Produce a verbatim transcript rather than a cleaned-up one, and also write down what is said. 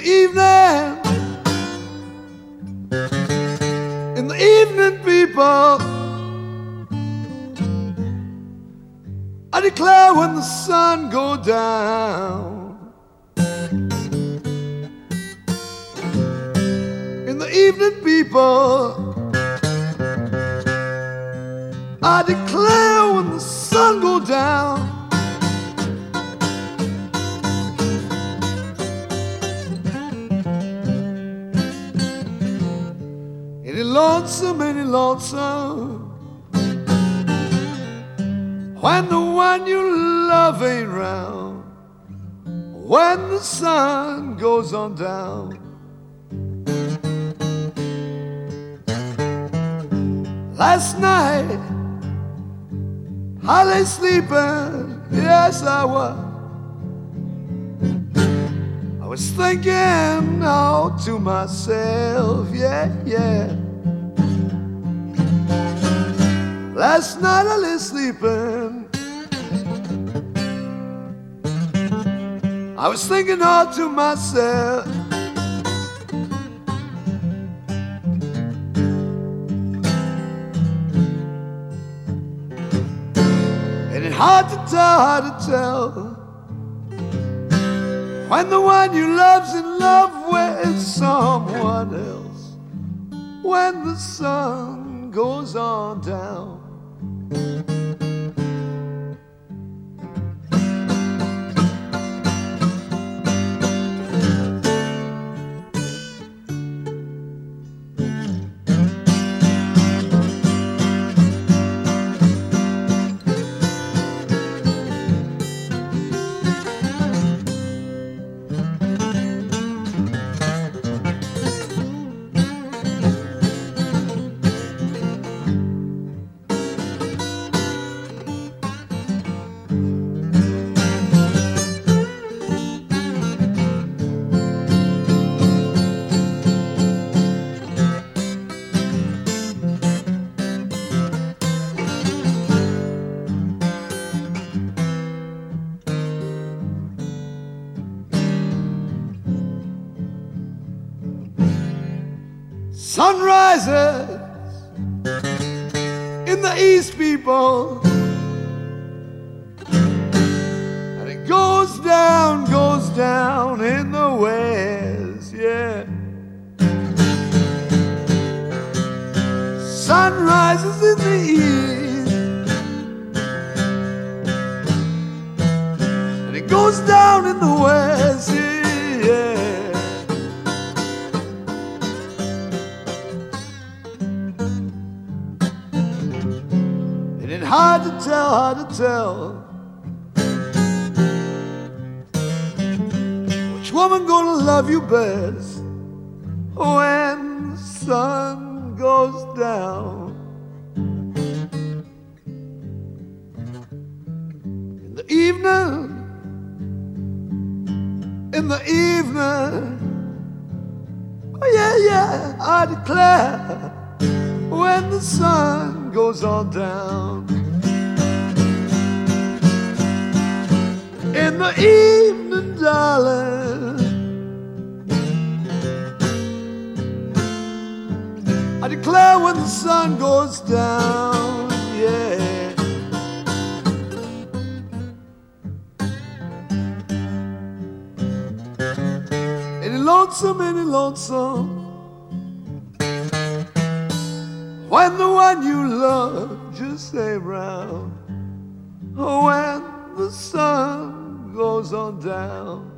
evening, in the evening, people, I declare when the sun goes down. In the evening, people, I declare when the sun goes down. Any lonesome, any lonesome, when the one you love ain't round, when the sun goes on down. Last night I lay sleeping, yes I was. I was thinking all to myself, yeah, yeah. Last night I lay sleeping, I was thinking all to myself. And it's hard to tell, hard to tell, when the one you love's in love with someone else, when the sun goes on down. Sun rises in the east, people, and it goes down, goes down in the west, yeah. Sun rises in the east, and it goes down in the west, yeah. It's hard to tell, hard to tell, which woman gonna love you best when the sun goes down. In the evening, in the evening, oh yeah, yeah, I declare, when the sun goes on down. In the evening, darling, I declare when the sun goes down, yeah. Any lonesome, any lonesome, when the one you love just ain't round, when the sun goes on down.